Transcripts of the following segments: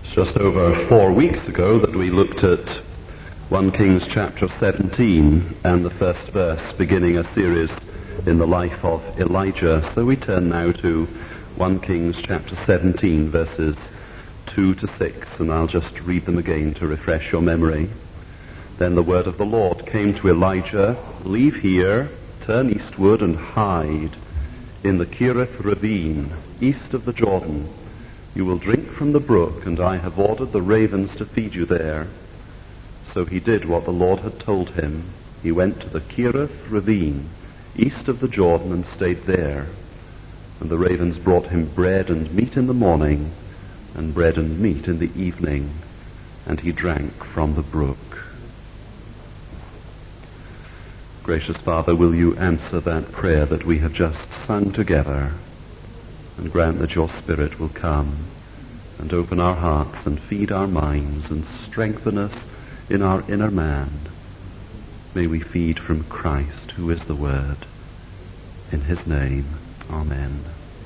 Just over 4 weeks ago that we looked at 1 Kings chapter 17 and the first verse, beginning a series in the life of Elijah. So we turn now to 1 Kings chapter 17, verses 2 to 6, and I'll just read them again to refresh your memory. Then the word of the Lord came to Elijah, "Leave here, turn eastward and hide in the Cherith ravine, east of the Jordan. You will drink from the brook, and I have ordered the ravens to feed you there." So he did what the Lord had told him. He went to the Cherith ravine, east of the Jordan, and stayed there. And the ravens brought him bread and meat in the morning, and bread and meat in the evening, and he drank from the brook. Gracious Father, will you answer that prayer that we have just sung together, and grant that your Spirit will come and open our hearts and feed our minds and strengthen us in our inner man. May we feed from Christ, who is the Word. In his name, Amen.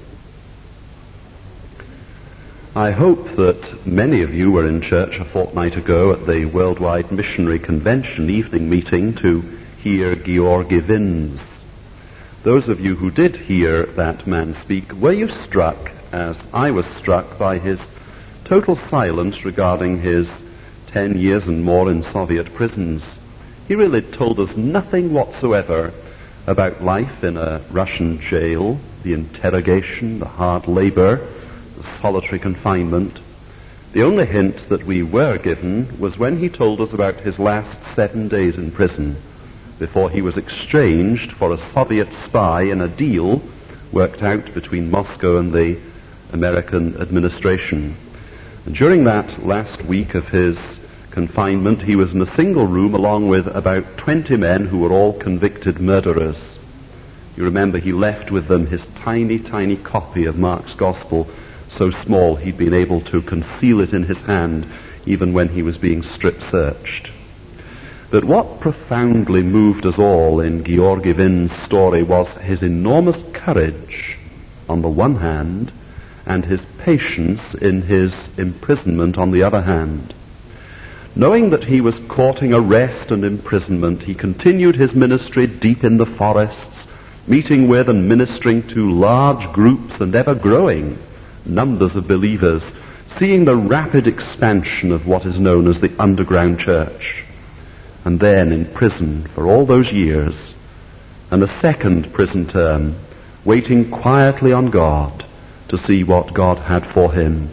I hope that many of you were in church a fortnight ago at the Worldwide Missionary Convention evening meeting to hear Georgi Vins. Those of you who did hear that man speak, were you struck, as I was struck, by his total silence regarding his 10 years and more in Soviet prisons? He really told us nothing whatsoever about life in a Russian jail, the interrogation, the hard labor, the solitary confinement. The only hint that we were given was when he told us about his last 7 days in prison, before he was exchanged for a Soviet spy in a deal worked out between Moscow and the American administration. And during that last week of his confinement, he was in a single room along with about 20 men who were all convicted murderers. You remember he left with them his tiny, tiny copy of Mark's Gospel, so small he'd been able to conceal it in his hand even when he was being strip-searched. But what profoundly moved us all in Georgi Vin's story was his enormous courage on the one hand, and his patience in his imprisonment on the other hand. Knowing that he was courting arrest and imprisonment, he continued his ministry deep in the forests, meeting with and ministering to large groups and ever-growing numbers of believers, seeing the rapid expansion of what is known as the underground church. And then in prison for all those years, and a second prison term, waiting quietly on God to see what God had for him.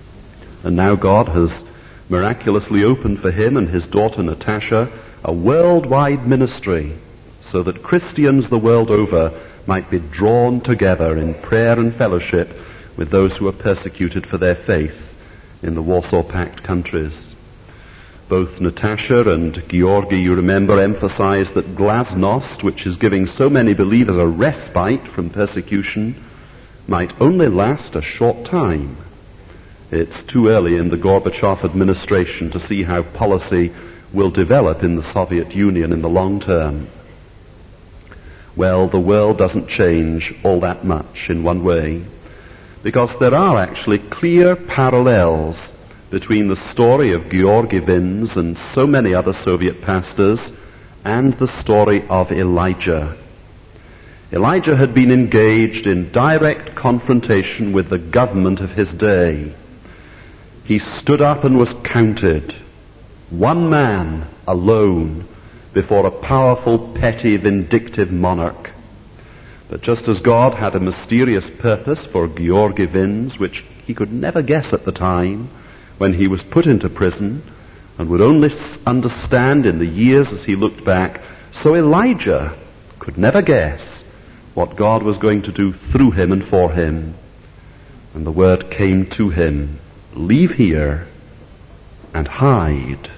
And now God has miraculously opened for him and his daughter Natasha a worldwide ministry, so that Christians the world over might be drawn together in prayer and fellowship with those who are persecuted for their faith in the Warsaw Pact countries. Both Natasha and Georgi, you remember, emphasize that glasnost, which is giving so many believers a respite from persecution, might only last a short time. It's too early in the Gorbachev administration to see how policy will develop in the Soviet Union in the long term. Well, the world doesn't change all that much in one way, because there are actually clear parallels between the story of Georgi Vins and so many other Soviet pastors and the story of Elijah. Elijah had been engaged in direct confrontation with the government of his day. He stood up and was counted, one man alone, before a powerful, petty, vindictive monarch. But just as God had a mysterious purpose for Georgi Vins, which he could never guess at the time, when he was put into prison, and would only understand in the years as he looked back, so Elijah could never guess what God was going to do through him and for him. And the word came to him, "Leave here and hide."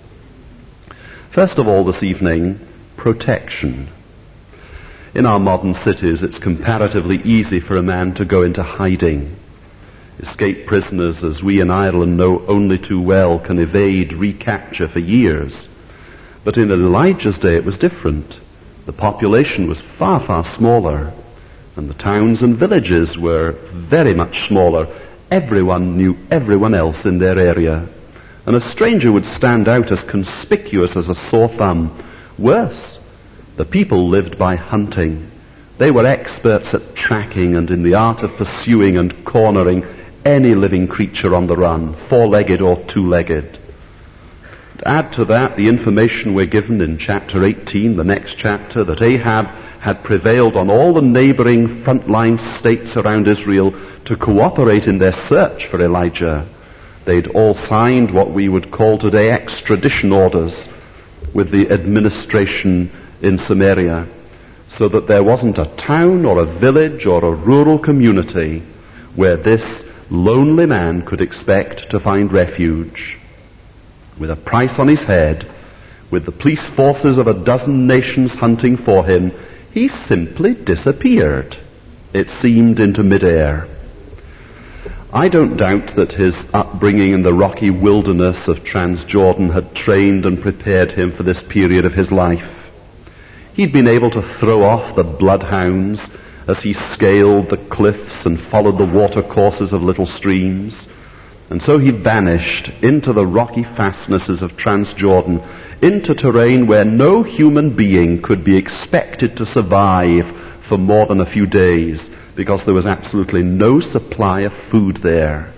First of all this evening, protection. In our modern cities, it's comparatively easy for a man to go into hiding. Escaped prisoners, as we in Ireland know only too well, can evade recapture for years. But in Elijah's day it was different. The population was far, far smaller, and the towns and villages were very much smaller. Everyone knew everyone else in their area, and a stranger would stand out as conspicuous as a sore thumb. Worse, the people lived by hunting. They were experts at tracking and in the art of pursuing and cornering any living creature on the run, four-legged or two-legged. Add to that the information we're given in chapter 18, the next chapter, that Ahab had prevailed on all the neighboring frontline states around Israel to cooperate in their search for Elijah. They'd all signed what we would call today extradition orders with the administration in Samaria, so that there wasn't a town or a village or a rural community where this lonely man could expect to find refuge. With a price on his head, with the police forces of a dozen nations hunting for him, he simply disappeared, it seemed, into midair. I don't doubt that his upbringing in the rocky wilderness of Transjordan had trained and prepared him for this period of his life. He'd been able to throw off the bloodhounds as he scaled the cliffs and followed the watercourses of little streams. And so he vanished into the rocky fastnesses of Transjordan, into terrain where no human being could be expected to survive for more than a few days, because there was absolutely no supply of food there.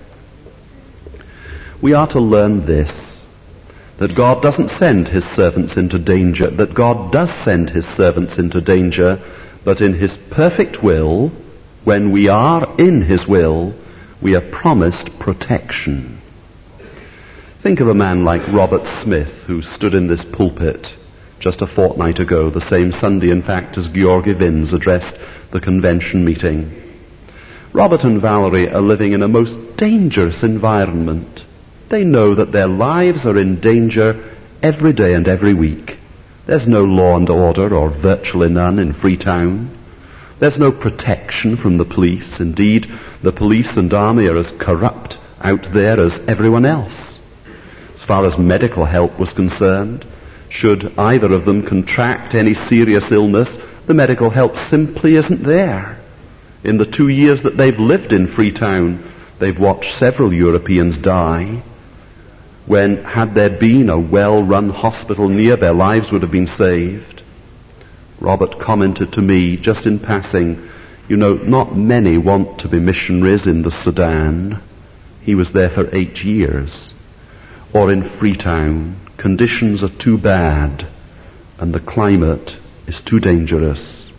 We are to learn this, that God doesn't send his servants into danger, that God does send his servants into danger, but in his perfect will, when we are in his will, we are promised protection. Think of a man like Robert Smith, who stood in this pulpit just a fortnight ago, the same Sunday, in fact, as Georgi Vins addressed the convention meeting. Robert and Valerie are living in a most dangerous environment. They know that their lives are in danger every day and every week. There's no law and order, or virtually none, in Freetown. There's no protection from the police. Indeed, the police and army are as corrupt out there as everyone else. As far as medical help was concerned, should either of them contract any serious illness, the medical help simply isn't there. In the 2 years that they've lived in Freetown, they've watched several Europeans die, when, had there been a well-run hospital near, their lives would have been saved. Robert commented to me, just in passing, you know, not many want to be missionaries in the Sudan. He was there for 8 years. Or in Freetown, conditions are too bad, and the climate is too dangerous.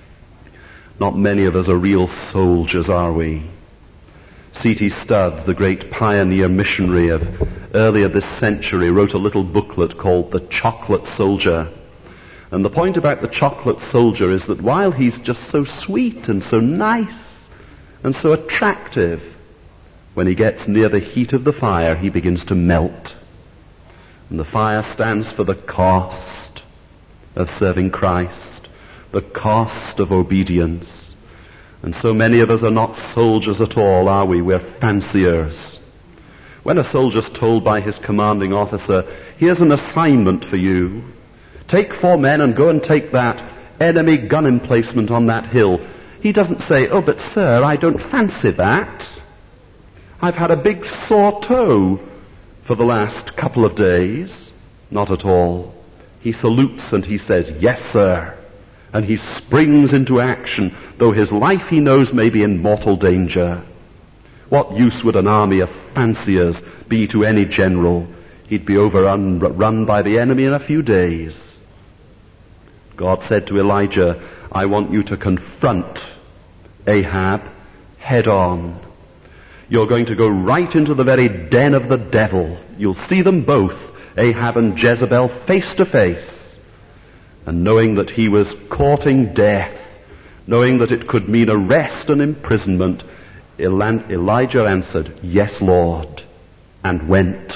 Not many of us are real soldiers, are we? C.T. Studd, the great pioneer missionary of earlier this century, wrote a little booklet called The Chocolate Soldier. And the point about the chocolate soldier is that while he's just so sweet and so nice and so attractive, when he gets near the heat of the fire, he begins to melt. And the fire stands for the cost of serving Christ, the cost of obedience. And so many of us are not soldiers at all, are we? We're fanciers. When a soldier's told by his commanding officer, here's an assignment for you, take 4 men and go and take that enemy gun emplacement on that hill, he doesn't say, oh, but sir, I don't fancy that. I've had a big sore toe for the last couple of days. Not at all. He salutes and he says, yes, sir. And he springs into action, though his life, he knows, may be in mortal danger. What use would an army of fanciers be to any general? He'd be overrun by the enemy in a few days. God said to Elijah, I want you to confront Ahab head on. You're going to go right into the very den of the devil. You'll see them both, Ahab and Jezebel, face to face. And knowing that he was courting death, knowing that it could mean arrest and imprisonment, Elijah answered, yes, Lord, and went.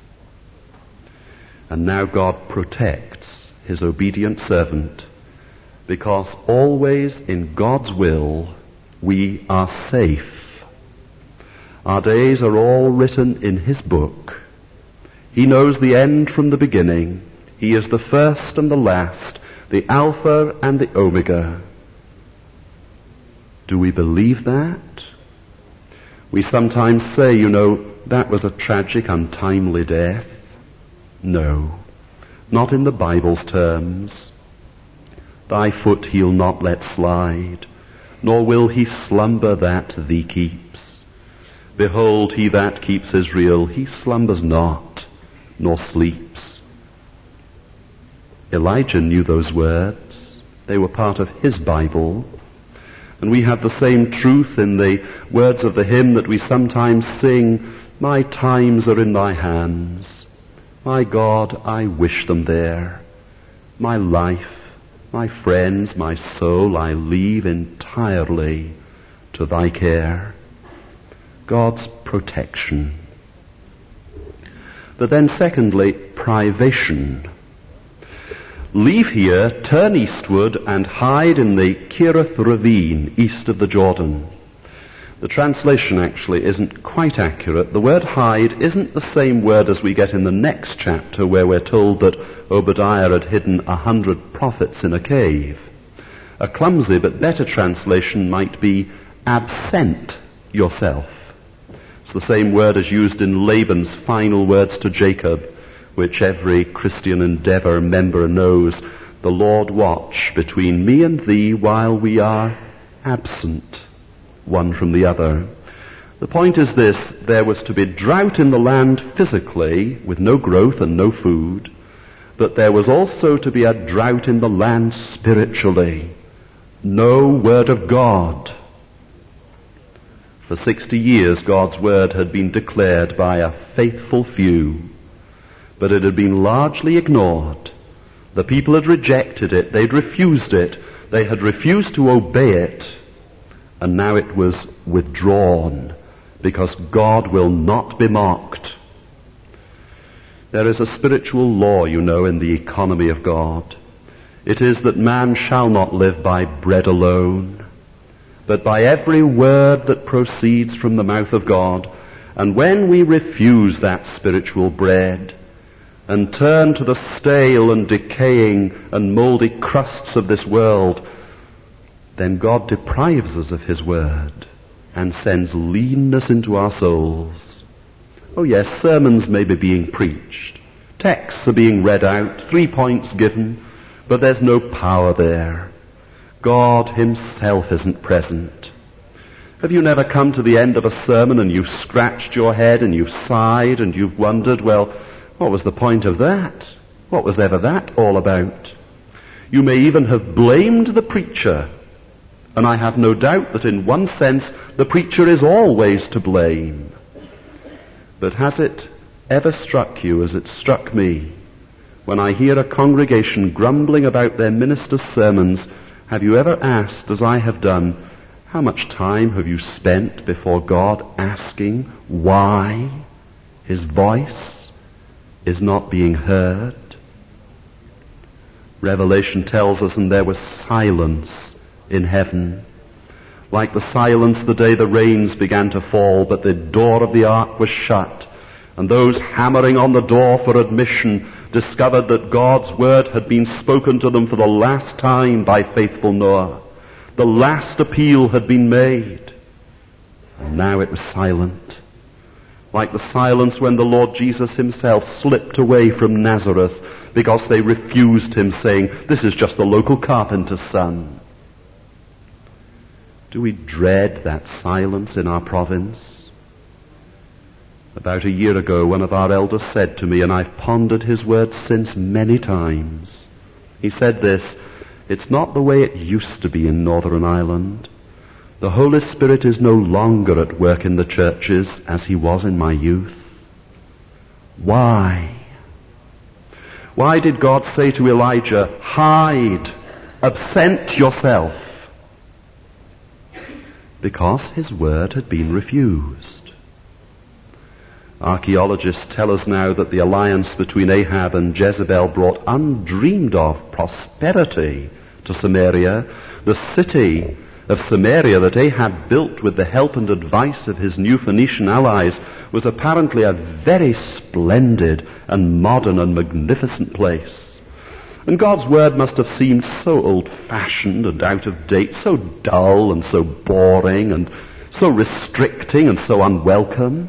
And now God protects his obedient servant, because always in God's will we are safe. Our days are all written in his book. He knows the end from the beginning. He is the first and the last, the Alpha and the Omega. Do we believe that? We sometimes say, that was a tragic, untimely death. No, not in the Bible's terms. Thy foot he'll not let slide, nor will he slumber that thee keeps. Behold, he that keeps Israel, he slumbers not, nor sleeps. Elijah knew those words. They were part of his Bible. And we have the same truth in the words of the hymn that we sometimes sing, my times are in thy hands. My God, I wish them there. My life, my friends, my soul, I leave entirely to thy care. God's protection. But then secondly, privation. Leave here, turn eastward, and hide in the Kerith ravine east of the Jordan. The translation actually isn't quite accurate. The word hide isn't the same word as we get in the next chapter where we're told that Obadiah had hidden 100 prophets in a cave. A clumsy but better translation might be absent yourself. It's the same word as used in Laban's final words to Jacob, which every Christian Endeavour member knows. The Lord watch between me and thee while we are absent one from the other. The point is this: there was to be drought in the land physically, with no growth and no food, but there was also to be a drought in the land spiritually. No word of God. For 60 years God's word had been declared by a faithful few, but it had been largely ignored. The people had rejected it, they'd refused it, they had refused to obey it, and now it was withdrawn, because God will not be mocked. There is a spiritual law, in the economy of God. It is that man shall not live by bread alone, but by every word that proceeds from the mouth of God. And when we refuse that spiritual bread and turn to the stale and decaying and mouldy crusts of this world, then God deprives us of his word and sends leanness into our souls. Oh yes, sermons may be being preached, texts are being read out, 3 points given, but there's no power there. God himself isn't present. Have you never come to the end of a sermon and you've scratched your head and you've sighed and you've wondered, well, what was the point of that? What was ever that all about? You may even have blamed the preacher. And I have no doubt that in one sense the preacher is always to blame. But has it ever struck you as it struck me when I hear a congregation grumbling about their minister's sermons? Have you ever asked, as I have done, how much time have you spent before God asking why his voice is not being heard? Revelation tells us, and there was silence in heaven, like the silence the day the rains began to fall, but the door of the ark was shut, and those hammering on the door for admission discovered that God's word had been spoken to them for the last time by faithful Noah. The last appeal had been made, and now it was silent, like the silence when the Lord Jesus himself slipped away from Nazareth because they refused him, saying, "This is just the local carpenter's son." Do we dread that silence in our province? About a year ago, one of our elders said to me, and I've pondered his words since many times. He said this: it's not the way it used to be in Northern Ireland. The Holy Spirit is no longer at work in the churches as he was in my youth. Why? Why did God say to Elijah, hide, absent yourself? Because his word had been refused. Archaeologists tell us now that the alliance between Ahab and Jezebel brought undreamed of prosperity to Samaria. The city of Samaria that Ahab built with the help and advice of his new Phoenician allies was apparently a very splendid and modern and magnificent place. And God's word must have seemed so old-fashioned and out of date, so dull and so boring and so restricting and so unwelcome?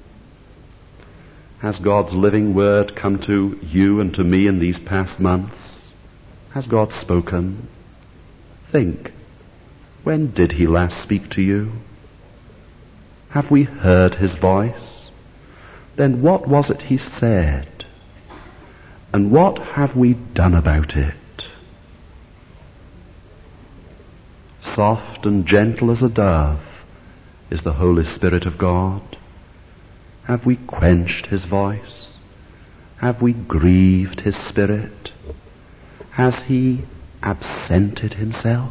Has God's living word come to you and to me in these past months? Has God spoken? Think. When did he last speak to you? Have we heard his voice? Then what was it he said? And what have we done about it? Soft and gentle as a dove is the Holy Spirit of God. Have we quenched his voice? Have we grieved his Spirit? Has he absented himself?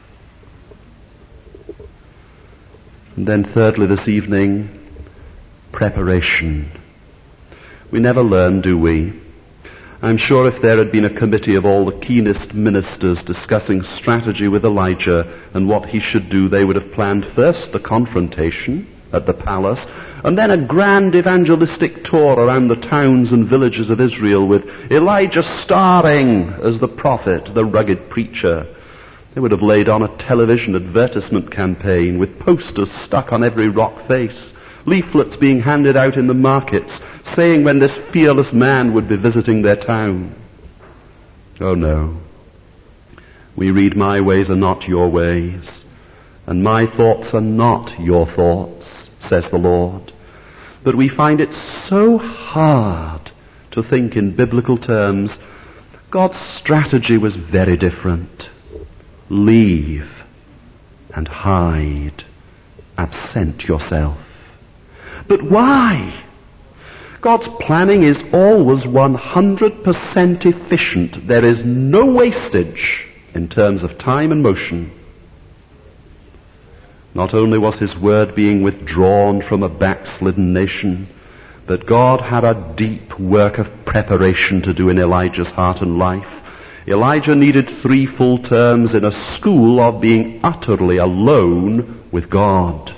And then thirdly this evening, preparation. We never learn, do we? I'm sure if there had been a committee of all the keenest ministers discussing strategy with Elijah and what he should do, they would have planned first the confrontation at the palace, and then a grand evangelistic tour around the towns and villages of Israel with Elijah starring as the prophet, the rugged preacher. They would have laid on a television advertisement campaign with posters stuck on every rock face, leaflets being handed out in the markets, saying when this fearless man would be visiting their town. Oh no. We read, my ways are not your ways, and my thoughts are not your thoughts, says the Lord. But we find it so hard to think in biblical terms. God's strategy was very different. Leave and hide. Absent yourself. But why? God's planning is always 100% efficient. There is no wastage in terms of time and motion. Not only was his word being withdrawn from a backslidden nation, but God had a deep work of preparation to do in Elijah's heart and life. Elijah needed 3 full terms in a school of being utterly alone with God.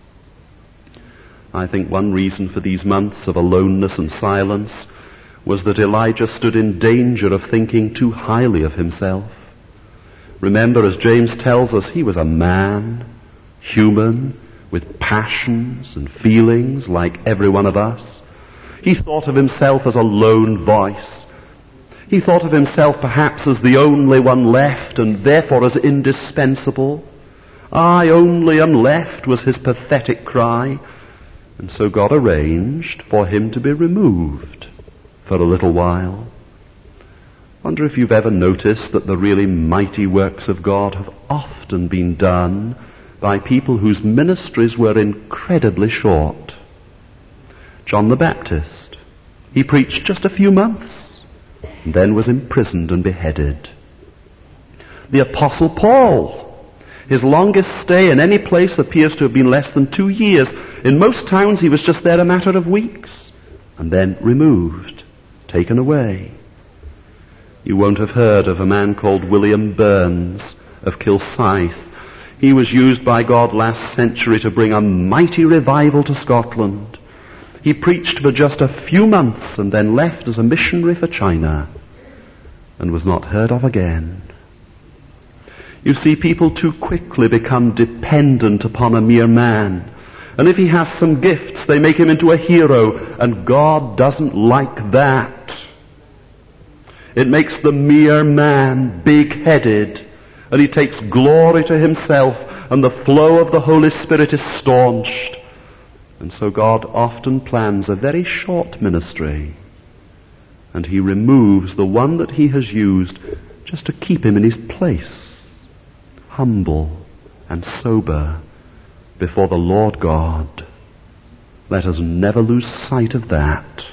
I think one reason for these months of aloneness and silence was that Elijah stood in danger of thinking too highly of himself. Remember, as James tells us, he was a man, human, with passions and feelings like every one of us. He thought of himself as a lone voice. He thought of himself perhaps as the only one left and therefore as indispensable. I only am left was his pathetic cry. And so God arranged for him to be removed for a little while. Wonder if you've ever noticed that the really mighty works of God have often been done by people whose ministries were incredibly short. John the Baptist, he preached just a few months and then was imprisoned and beheaded. The Apostle Paul, his longest stay in any place appears to have been less than 2 years. In most towns he was just there a matter of weeks, and then removed, taken away. You won't have heard of a man called William Burns of Kilsyth. He was used by God last century to bring a mighty revival to Scotland. He preached for just a few months and then left as a missionary for China and was not heard of again. You see, people too quickly become dependent upon a mere man. And if he has some gifts, they make him into a hero, and God doesn't like that. It makes the mere man big-headed, and he takes glory to himself, and the flow of the Holy Spirit is staunched. And so God often plans a very short ministry, and he removes the one that he has used just to keep him in his place, humble and sober before the Lord God. Let us never lose sight of that.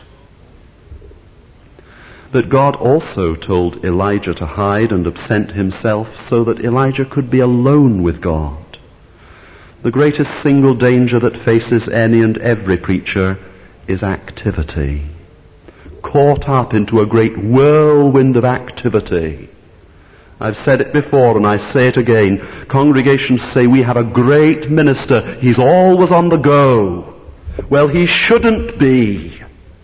But God also told Elijah to hide and absent himself so that Elijah could be alone with God. The greatest single danger that faces any and every preacher is activity. Caught up into a great whirlwind of activity. I've said it before and I say it again. Congregations say we have a great minister. He's always on the go. Well, he shouldn't be.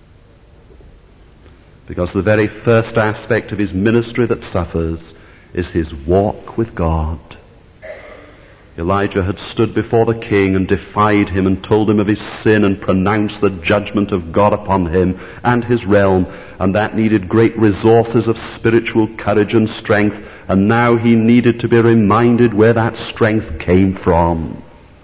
Because the very first aspect of his ministry that suffers is his walk with God. Elijah had stood before the king and defied him and told him of his sin and pronounced the judgment of God upon him and his realm, and that needed great resources of spiritual courage and strength, and now he needed to be reminded where that strength came from.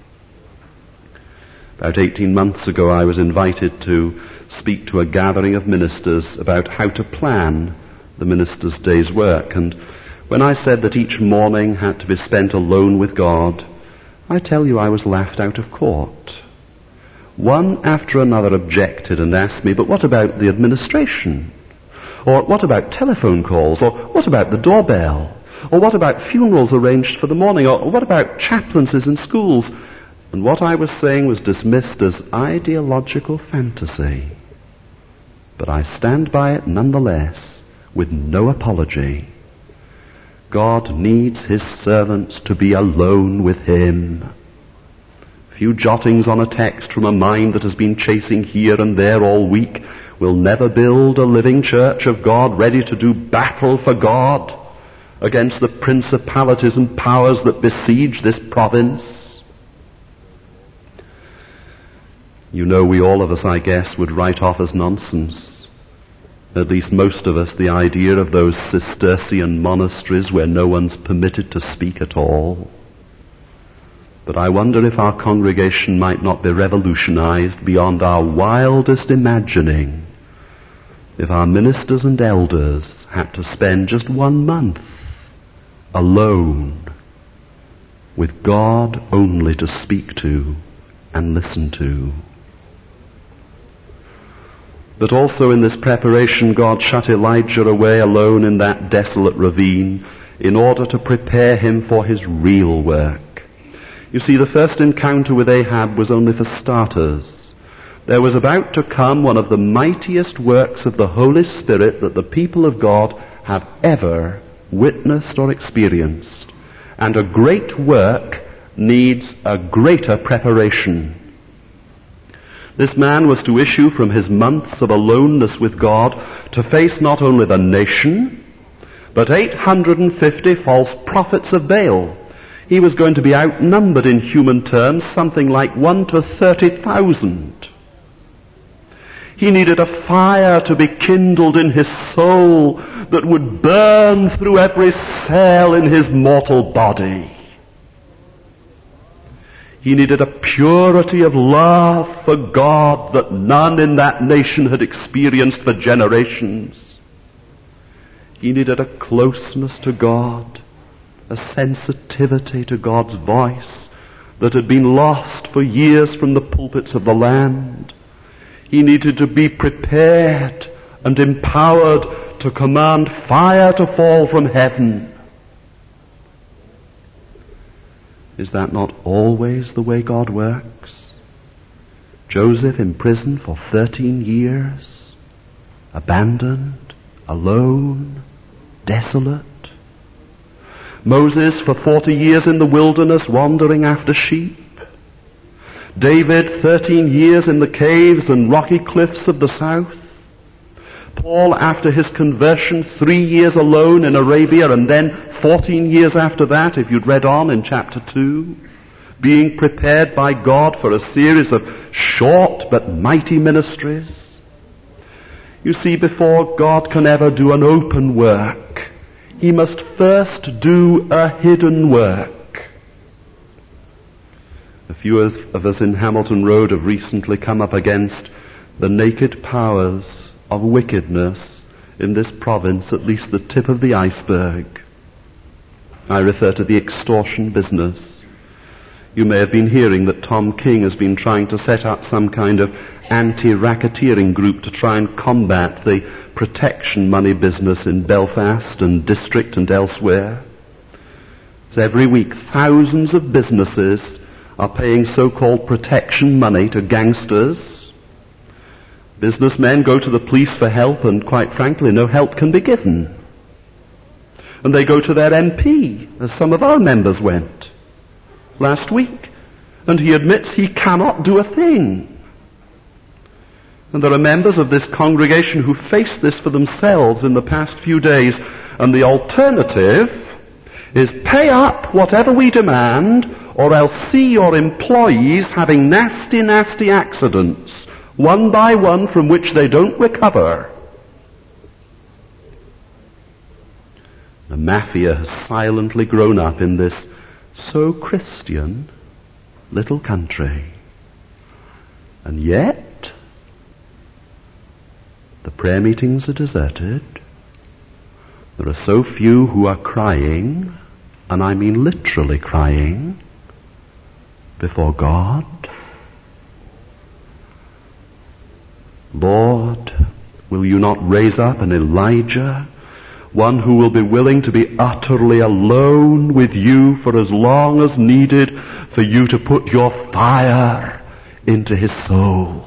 About 18 months ago I was invited to speak to a gathering of ministers about how to plan the minister's day's work, and when I said that each morning had to be spent alone with God, I tell you I was laughed out of court. One after another objected and asked me, but what about the administration? Or what about telephone calls? Or what about the doorbell? Or what about funerals arranged for the morning? Or what about chaplaincies in schools? And what I was saying was dismissed as ideological fantasy. But I stand by it nonetheless, with no apology. God needs his servants to be alone with him. A few jottings on a text from a mind that has been chasing here and there all week will never build a living church of God ready to do battle for God against the principalities and powers that besiege this province. You know, we all of us, I guess, would write off as nonsense, at least most of us, the idea of those Cistercian monasteries where no one's permitted to speak at all. But I wonder if our congregation might not be revolutionized beyond our wildest imagining if our ministers and elders had to spend just 1 month alone with God only to speak to and listen to. But also in this preparation, God shut Elijah away alone in that desolate ravine in order to prepare him for his real work. You see, the first encounter with Ahab was only for starters. There was about to come one of the mightiest works of the Holy Spirit that the people of God have ever witnessed or experienced. And a great work needs a greater preparation. This man was to issue from his months of aloneness with God to face not only the nation, but 850 false prophets of Baal. He was going to be outnumbered in human terms, something like 1 to 30,000. He needed a fire to be kindled in his soul that would burn through every cell in his mortal body. He needed a purity of love for God that none in that nation had experienced for generations. He needed a closeness to God, a sensitivity to God's voice that had been lost for years from the pulpits of the land. He needed to be prepared and empowered to command fire to fall from heaven. Is that not always the way God works? Joseph in prison for 13 years, abandoned, alone, desolate. Moses for 40 years in the wilderness wandering after sheep. David 13 years in the caves and rocky cliffs of the south. Paul, after his conversion, 3 years alone in Arabia, and then 14 years after that, if you'd read on in chapter 2, being prepared by God for a series of short but mighty ministries. You see, before God can ever do an open work, he must first do a hidden work. A few of us in Hamilton Road have recently come up against the naked powers of wickedness in this province, at least the tip of the iceberg. I refer to the extortion business. You may have been hearing that Tom King has been trying to set up some kind of anti-racketeering group to try and combat the protection money business in Belfast and District and elsewhere. So every week thousands of businesses are paying so-called protection money to gangsters. Businessmen go to the police for help, and quite frankly, no help can be given. And they go to their MP, as some of our members went last week, and he admits he cannot do a thing. And there are members of this congregation who faced this for themselves in the past few days, and the alternative is pay up whatever we demand, or else see your employees having nasty, nasty accidents, one by one, from which they don't recover. The mafia has silently grown up in this so Christian little country. And yet, the prayer meetings are deserted. There are so few who are crying, and I mean literally crying, before God. Lord, will you not raise up an Elijah, one who will be willing to be utterly alone with you for as long as needed for you to put your fire into his soul?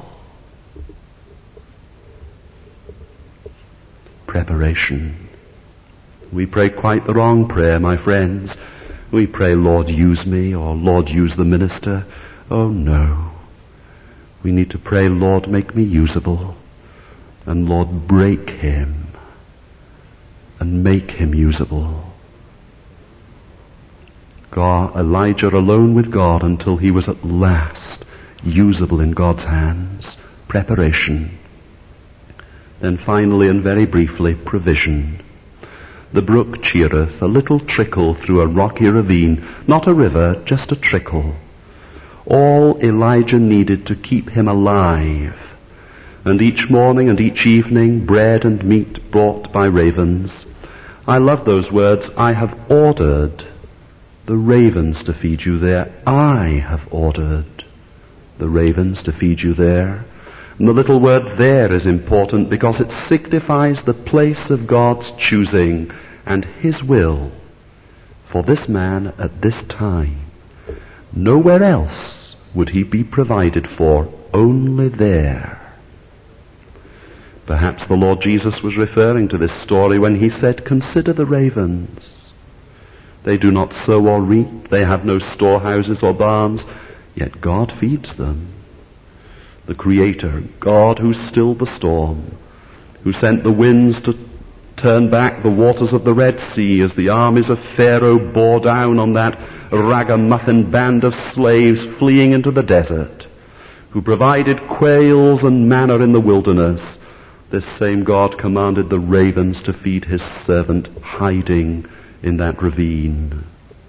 Preparation. We pray quite the wrong prayer, my friends. We pray, Lord, use me, or Lord, use the minister. Oh, no. We need to pray, Lord, make me usable, and Lord, break him and make him usable. God, Elijah alone with God until he was at last usable in God's hands. Preparation. Then finally and very briefly, provision. The brook Cherith, a little trickle through a rocky ravine, not a river, just a trickle. All Elijah needed to keep him alive. And each morning and each evening, bread and meat brought by ravens. I love those words. I have ordered the ravens to feed you there. I have ordered the ravens to feed you there. And the little word there is important because it signifies the place of God's choosing and his will for this man at this time. Nowhere else would he be provided for, only there. Perhaps the Lord Jesus was referring to this story when he said, "Consider the ravens. They do not sow or reap, they have no storehouses or barns, yet God feeds them." The Creator, God who stilled the storm, who sent the winds to turn back the waters of the Red Sea as the armies of Pharaoh bore down on that ragamuffin band of slaves fleeing into the desert, who provided quails and manna in the wilderness. This same God commanded the ravens to feed his servant hiding in that ravine.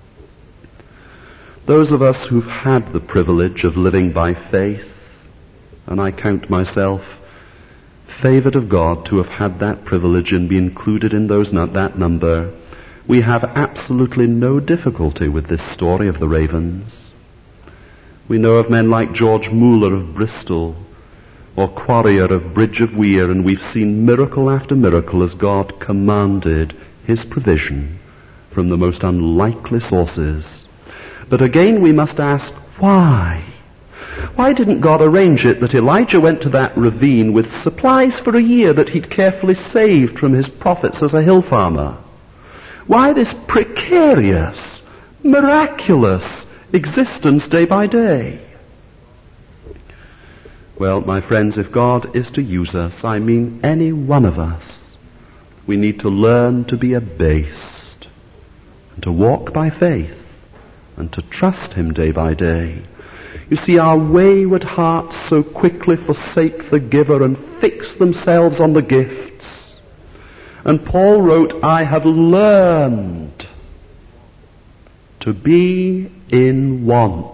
Those of us who've had the privilege of living by faith, and I count myself favored of God to have had that privilege and be included in that number, we have absolutely no difficulty with this story of the ravens. We know of men like George Muller of Bristol, or Quarrier of Bridge of Weir, and we've seen miracle after miracle as God commanded his provision from the most unlikely sources. But again we must ask, why? Why didn't God arrange it that Elijah went to that ravine with supplies for a year that he'd carefully saved from his profits as a hill farmer? Why this precarious, miraculous existence day by day? Well, my friends, if God is to use us, I mean any one of us, we need to learn to be abased, and to walk by faith, and to trust him day by day. You see, our wayward hearts so quickly forsake the giver and fix themselves on the gifts. And Paul wrote, I have learned to be in want.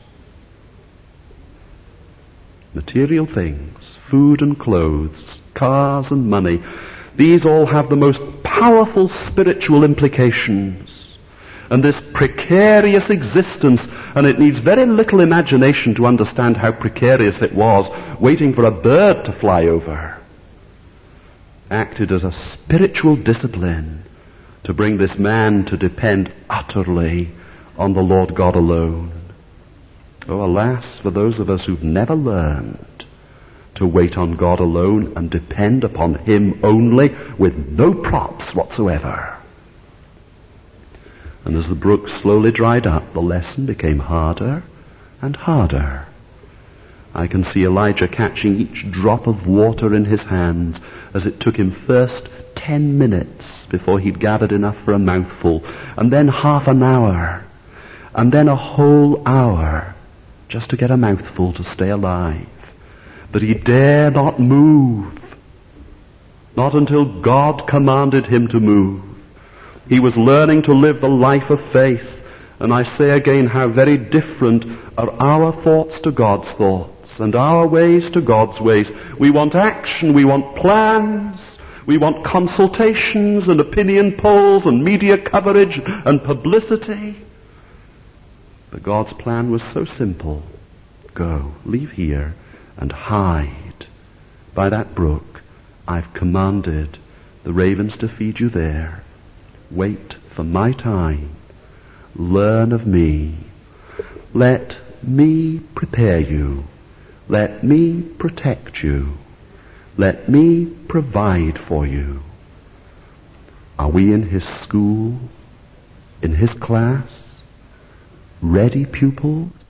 Material things, food and clothes, cars and money, these all have the most powerful spiritual implications. And this precarious existence, and it needs very little imagination to understand how precarious it was, waiting for a bird to fly over, acted as a spiritual discipline to bring this man to depend utterly on the Lord God alone. Oh, alas, for those of us who've never learned to wait on God alone and depend upon him only with no props whatsoever. And as the brook slowly dried up, the lesson became harder and harder. I can see Elijah catching each drop of water in his hands as it took him first 10 minutes before he'd gathered enough for a mouthful, and then half an hour. and then a whole hour just to get a mouthful to stay alive. But he dare not move, not until God commanded him to move. He was learning to live the life of faith. And I say again how very different are our thoughts to God's thoughts and our ways to God's ways. We want action, we want plans, we want consultations and opinion polls and media coverage and publicity. But God's plan was so simple. Go, leave here and hide by that brook. I've commanded the ravens to feed you there. Wait for my time. Learn of me. Let me prepare you. Let me protect you. Let me provide for you. Are we in his school? In his class? Ready pupils?